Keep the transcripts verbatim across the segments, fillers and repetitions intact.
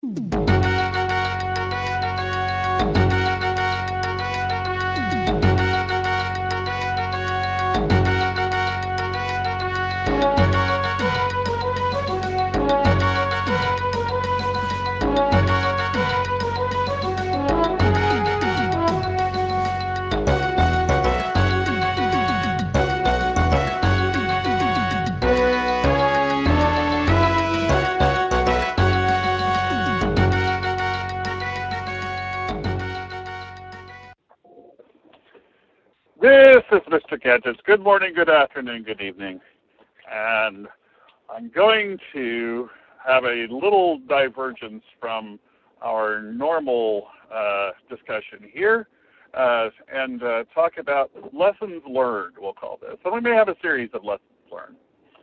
This is Mister Gadgets. Good morning, good afternoon, good evening. And I'm going to have a little divergence from our normal uh, discussion here uh, and uh, talk about lessons learned, we'll call this. So we may have a series of lessons learned.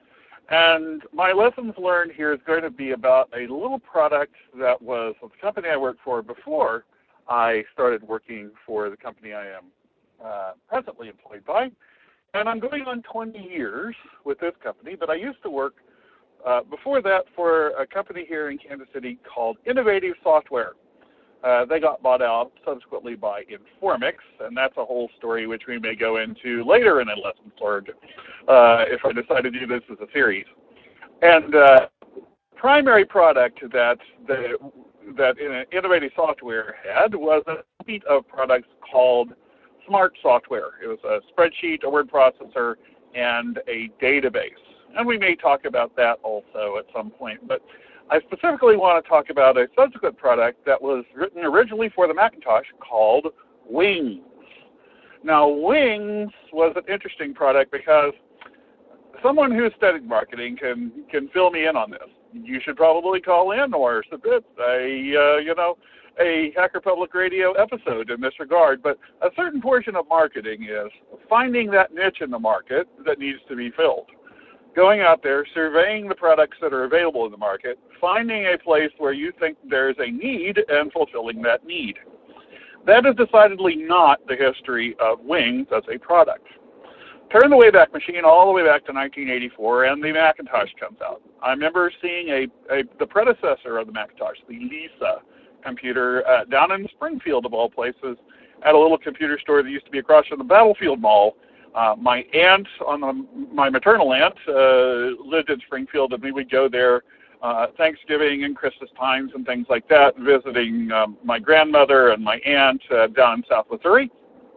And my lessons learned here is going to be about a little product that was the company I worked for before I started working for the company I am uh, presently employed by. And I'm going on twenty years with this company, but I used to work uh, before that for a company here in Kansas City called Innovative Software. Uh, they got bought out subsequently by Informix, and that's a whole story which we may go into later in a lesson learned uh, if I decide to do this as a series. And uh, primary product that the, that Innovative Software had was a suite of products called Smart Software. It was a spreadsheet, a word processor, and a database. And we may talk about that also at some point. But I specifically want to talk about a subsequent product that was written originally for the Macintosh called Wings. Now, Wings was an interesting product because someone who studied marketing can can fill me in on this. You should probably call in or submit a uh, you know a Hacker Public Radio episode in this regard. But a certain portion of marketing is finding that niche in the market that needs to be filled. Going out there, surveying the products that are available in the market, finding a place where you think there's a need and fulfilling that need. That is decidedly not the history of Wings as a product. Turn the Wayback Machine all the way back to nineteen eighty-four, and the Macintosh comes out. I remember seeing a, a the predecessor of the Macintosh, the Lisa computer, uh, down in Springfield, of all places, at a little computer store that used to be across from the Battlefield Mall. Uh, my aunt, on the, my maternal aunt, uh, lived in Springfield, and we would go there uh, Thanksgiving and Christmas times and things like that, visiting um, my grandmother and my aunt uh, down in South Missouri.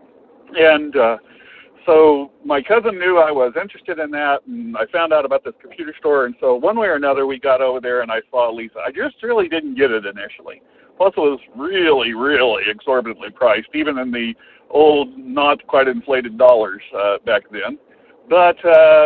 And uh, so my cousin knew I was interested in that, and I found out about this computer store. And so one way or another, we got over there, and I saw Lisa. I just really didn't get it initially. Plus, it was really, really exorbitantly priced, even in the old, not quite inflated dollars uh, back then. But uh,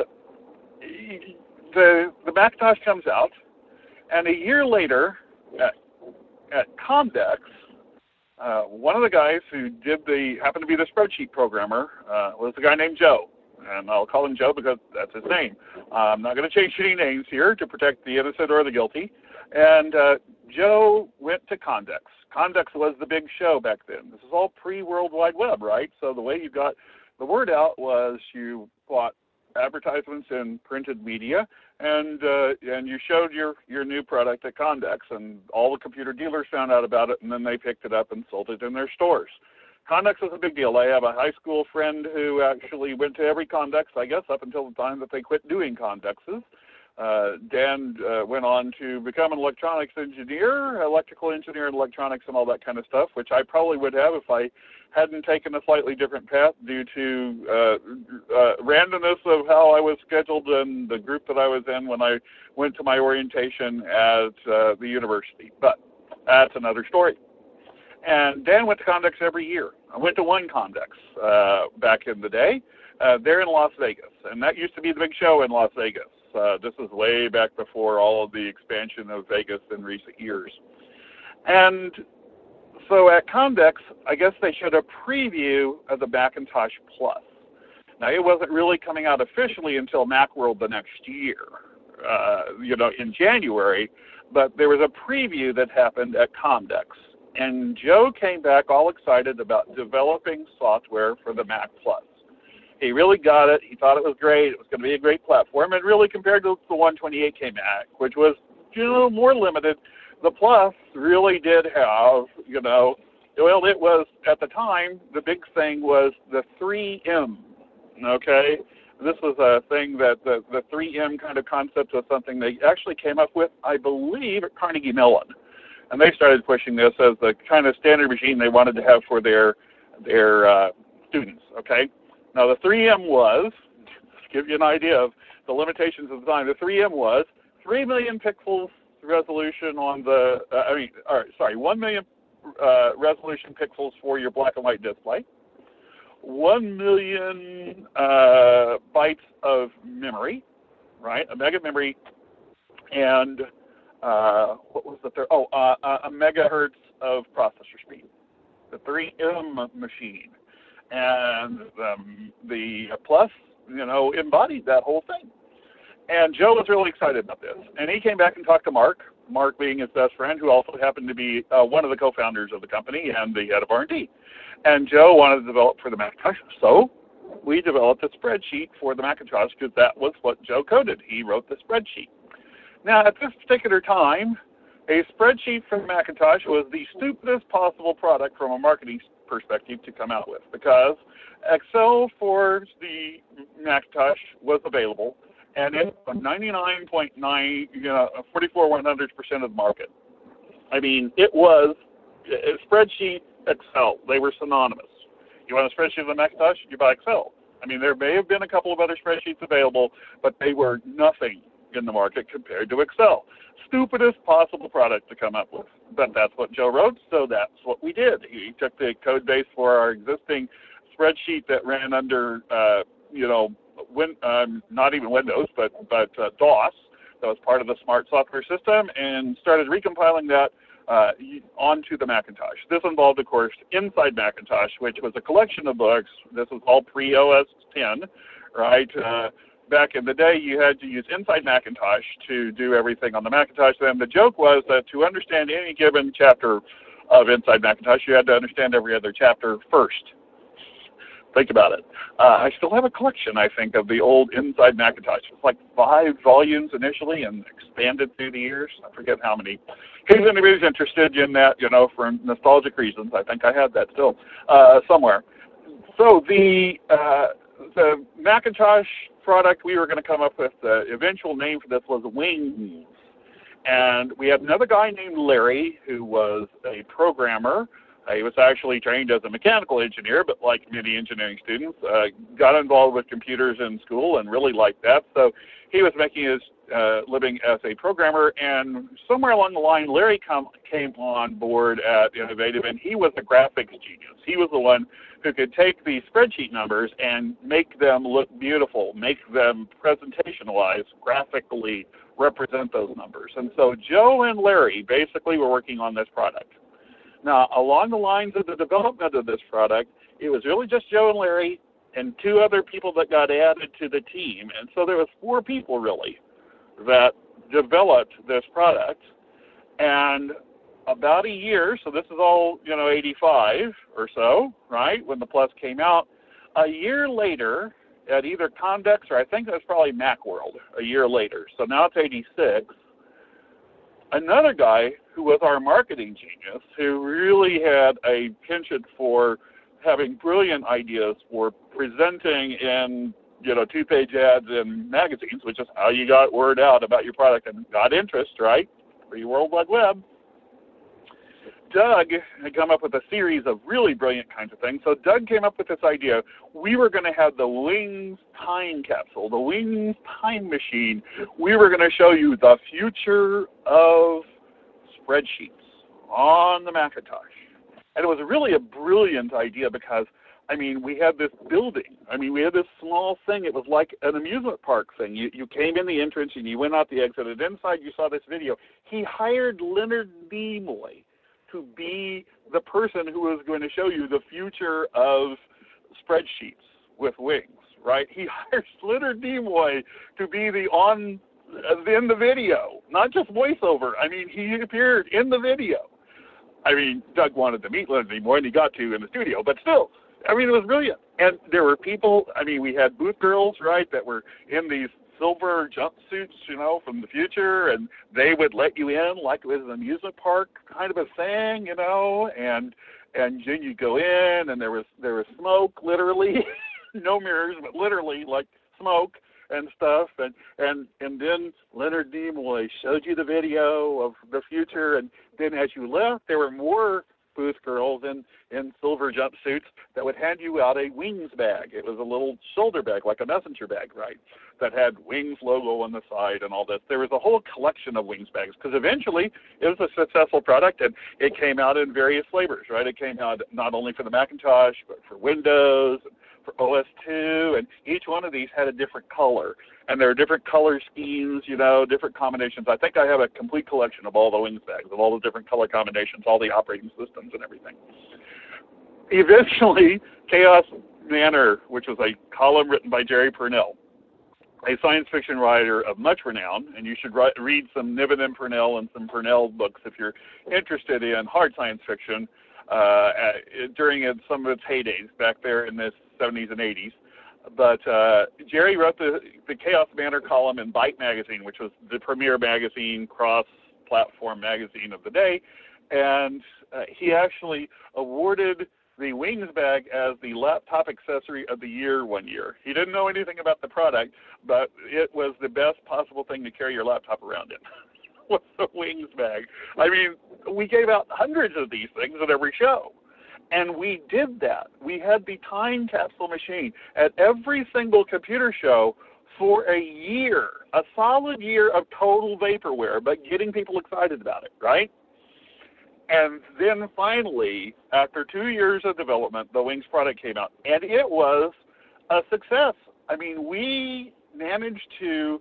the the Macintosh comes out, and a year later, at, at Comdex, uh, one of the guys who did the happened to be the spreadsheet programmer uh, was a guy named Joe, and I'll call him Joe because that's his name. Uh, I'm not going to change any names here to protect the innocent or the guilty. And uh, Joe went to Condex. Condex was the big show back then. This is all pre-World Wide Web, right? So the way you got the word out was you bought advertisements in printed media, and uh, and you showed your, your new product at Condex, and all the computer dealers found out about it, and then they picked it up and sold it in their stores. Condex was a big deal. I have a high school friend who actually went to every Condex, I guess, up until the time that they quit doing Condexes. Uh, Dan uh, went on to become an electronics engineer, electrical engineer in electronics and all that kind of stuff, which I probably would have if I hadn't taken a slightly different path due to uh, uh, randomness of how I was scheduled and the group that I was in when I went to my orientation at uh, the university. But that's another story. And Dan went to Condex every year. I went to one Condex uh, back in the day. Uh, they're in Las Vegas, and that used to be the big show in Las Vegas. Uh, this is way back before all of the expansion of Vegas in recent years. And so at Condex, I guess they showed a preview of the Macintosh Plus. Now, it wasn't really coming out officially until Macworld the next year, uh, you know, in January, but there was a preview that happened at Comdex. And Joe came back all excited about developing software for the Mac Plus. He really got it. He thought it was great. It was going to be a great platform. And really, compared to the one twenty-eight K Mac, which was, you know, more limited, the Plus really did have, you know, well, it was, at the time, the big thing was the three M, okay? This was a thing that the, the three M kind of concept was something they actually came up with, I believe, at Carnegie Mellon. And they started pushing this as the kind of standard machine they wanted to have for their, their uh, students, okay? Now, the three M was, to give you an idea of the limitations of the time, the three M was three million pixels resolution on the, uh, I mean, all right, sorry, one million uh, resolution pixels for your black and white display, one million uh, bytes of memory, right, a mega memory, and uh, what was the third? Oh, uh, a megahertz of processor speed, the three M machine. And um, the Plus, you know, embodied that whole thing. And Joe was really excited about this. And he came back and talked to Mark, Mark being his best friend, who also happened to be uh, one of the co-founders of the company and the head of R and D. And Joe wanted to develop for the Macintosh. So we developed a spreadsheet for the Macintosh because that was what Joe coded. He wrote the spreadsheet. Now, at this particular time, a spreadsheet for the Macintosh was the stupidest possible product from a marketing perspective to come out with, because Excel for the Macintosh was available, and it was ninety-nine point nine, you know, forty-four one hundredths percent of the market. I mean, it was a spreadsheet, Excel. They were synonymous. You want a spreadsheet of the Macintosh? You buy Excel. I mean, there may have been a couple of other spreadsheets available, but they were nothing in the market compared to Excel. Stupidest possible product to come up with. But that's what Joe wrote, so that's what we did. He took the code base for our existing spreadsheet that ran under, uh, you know, win, um, not even Windows, but, but uh, DOS. That was part of the Smart Software System, and started recompiling that uh, onto the Macintosh. This involved, of course, Inside Macintosh, which was a collection of books. This was all pre-O S ten, right? Uh, Back in the day, you had to use Inside Macintosh to do everything on the Macintosh. Then the joke was that to understand any given chapter of Inside Macintosh, you had to understand every other chapter first. Think about it. Uh, I still have a collection, I think, of the old Inside Macintosh. It's like five volumes initially and expanded through the years. I forget how many. In case anybody's interested in that, you know, for nostalgic reasons, I think I have that still uh, somewhere. So the, uh, the Macintosh product we were going to come up with, the eventual name for this was Wings. And we had another guy named Larry who was a programmer. Uh, he was actually trained as a mechanical engineer, but like many engineering students, uh, got involved with computers in school and really liked that. So he was making his uh, living as a programmer, and somewhere along the line, Larry come, came on board at Innovative, and he was a graphics genius. He was the one who could take the spreadsheet numbers and make them look beautiful, make them presentation-wise, graphically represent those numbers. And so Joe and Larry basically were working on this product. Now, along the lines of the development of this product, it was really just Joe and Larry and two other people that got added to the team. And so there was four people, really, that developed this product. And about a year, so this is all, you know, eighty-five or so, right, when the Plus came out, a year later, at either Comdex or I think that's probably Macworld, a year later. So now it's eighty-six. Another guy who was our marketing genius, who really had a penchant for having brilliant ideas for presenting in, you know, two-page ads in magazines, which is how you got word out about your product and got interest, right? Free World Wide Web. Doug had come up with a series of really brilliant kinds of things. So Doug came up with this idea. We were going to have the Wings time capsule, the Wings time machine. We were going to show you the future of spreadsheets on the Macintosh. And it was really a brilliant idea because, I mean, we had this building. I mean, we had this small thing. It was like an amusement park thing. You, you came in the entrance and you went out the exit, and inside you saw this video. He hired Leonard Nimoy to be the person who was going to show you the future of spreadsheets with Wings, right? He hires Leonard Nimoy to be the on uh, in the video, not just voiceover. I mean, he appeared in the video. I mean, Doug wanted to meet Leonard Nimoy, and he got to in the studio, but still, I mean, it was brilliant. And there were people, I mean, we had booth girls, right, that were in these silver jumpsuits, you know, from the future, and they would let you in like it was an amusement park kind of a thing, you know, and and then you go in, and there was there was smoke, literally, no mirrors, but literally like smoke and stuff, and and and then Leonard Nimoy showed you the video of the future, and then as you left, there were more booth girls in, in silver jumpsuits that would hand you out a Wings bag. It was a little shoulder bag, like a messenger bag, right, that had Wings logo on the side and all this. There was a whole collection of Wings bags because eventually it was a successful product, and it came out in various flavors, right? It came out not only for the Macintosh, but for Windows, for O S two, and each one of these had a different color. And there are different color schemes, you know, different combinations. I think I have a complete collection of all the Wings bags, of all the different color combinations, all the operating systems and everything. Eventually, Chaos Manor, which was a column written by Jerry Pournelle, a science fiction writer of much renown, and you should write, read some Niven and Pournelle and some Pournelle books if you're interested in hard science fiction uh, during some of its heydays back there in the seventies and eighties. But uh, Jerry wrote the, the Chaos Manor column in Byte magazine, which was the premier magazine, cross-platform magazine of the day, and uh, he actually awarded the Wings bag as the laptop accessory of the year one year. He didn't know anything about the product, but it was the best possible thing to carry your laptop around in. Was the Wings bag. I mean, we gave out hundreds of these things at every show. And we did that. We had the time capsule machine at every single computer show for a year, a solid year of total vaporware, but getting people excited about it, right? And then finally, after two years of development, the Wings product came out, and it was a success. I mean, we managed to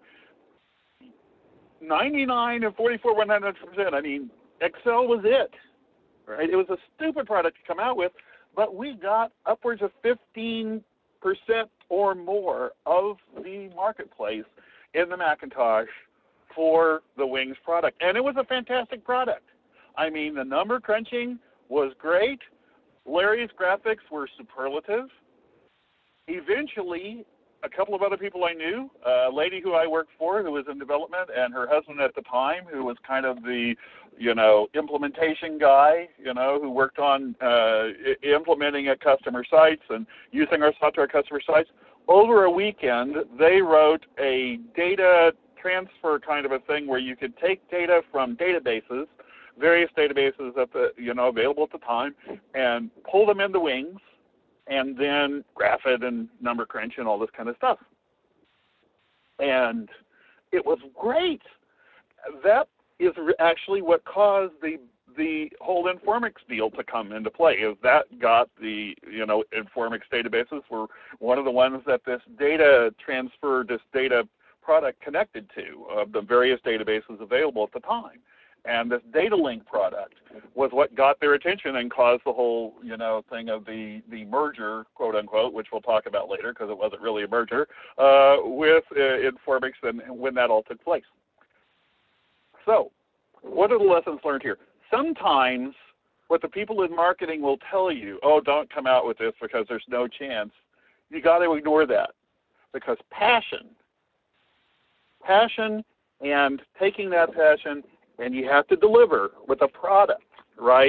ninety-nine and forty-four one hundredths percent. I mean, Excel was it. Right? It was a stupid product to come out with, but we got upwards of fifteen percent or more of the marketplace in the Macintosh for the Wings product. And it was a fantastic product. I mean, the number crunching was great. Larry's graphics were superlative. Eventually, a couple of other people I knew, a lady who I worked for who was in development, and her husband at the time, who was kind of the, you know, implementation guy, you know, who worked on uh, implementing at customer sites and using our software at customer sites. Over a weekend, they wrote a data transfer kind of a thing where you could take data from databases, various databases at the, you know, available at the time, and pull them into Wings, and then graph it and number crunch and all this kind of stuff. And it was great. That is actually what caused the the whole Informix deal to come into play. Is that got the, you know, Informix databases were one of the ones that this data transfer, this data product connected to, of the various databases available at the time. And this data link product was what got their attention and caused the whole, you know, thing of the, the merger, quote unquote, which we'll talk about later because it wasn't really a merger, uh, with uh, Informix and when that all took place. So what are the lessons learned here? Sometimes what the people in marketing will tell you, oh, don't come out with this because there's no chance, you got to ignore that, because passion, passion and taking that passion, and you have to deliver with a product, right?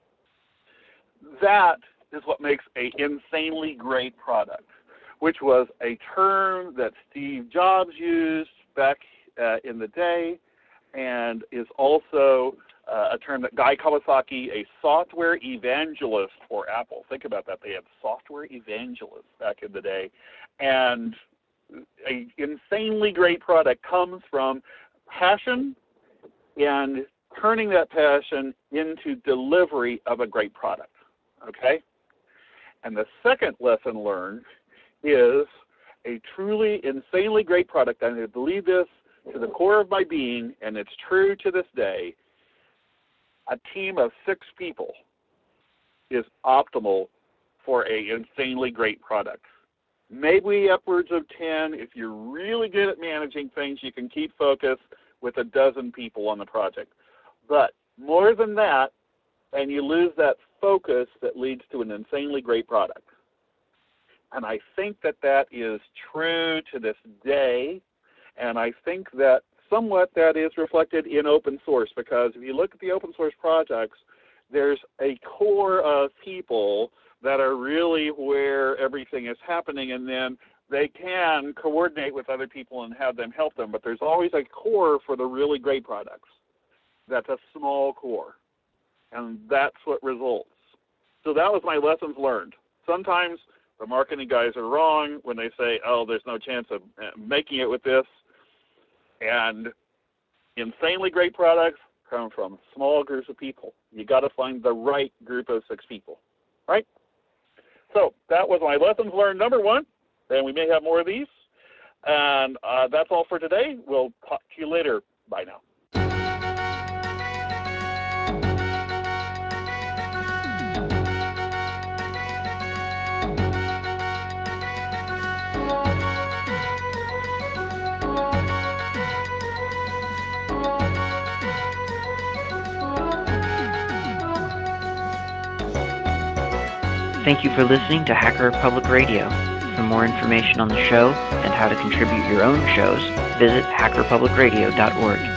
That is what makes an insanely great product, which was a term that Steve Jobs used back uh, in the day, and is also uh, a term that Guy Kawasaki, a software evangelist for Apple. Think about that. They had software evangelists back in the day. And an insanely great product comes from passion and turning that passion into delivery of a great product, okay? And the second lesson learned is a truly insanely great product, and I believe this to the core of my being, and it's true to this day, a team of six people is optimal for a insanely great product. Maybe upwards of ten. If you're really good at managing things, you can keep focus with a dozen people on the project. But more than that, and you lose that focus that leads to an insanely great product. And I think that that is true to this day. And I think that somewhat that is reflected in open source, because if you look at the open source projects, there's a core of people that are really where everything is happening, and then they can coordinate with other people and have them help them. But there's always a core for the really great products. That's a small core, and that's what results. So that was my lessons learned. Sometimes the marketing guys are wrong when they say, oh, there's no chance of making it with this. And insanely great products come from small groups of people. You got to find the right group of six people, right? So that was my lessons learned number one, and we may have more of these. And uh, that's all for today. We'll talk to you later. Bye now. Thank you for listening to Hacker Public Radio. For more information on the show and how to contribute your own shows, visit hacker public radio dot org.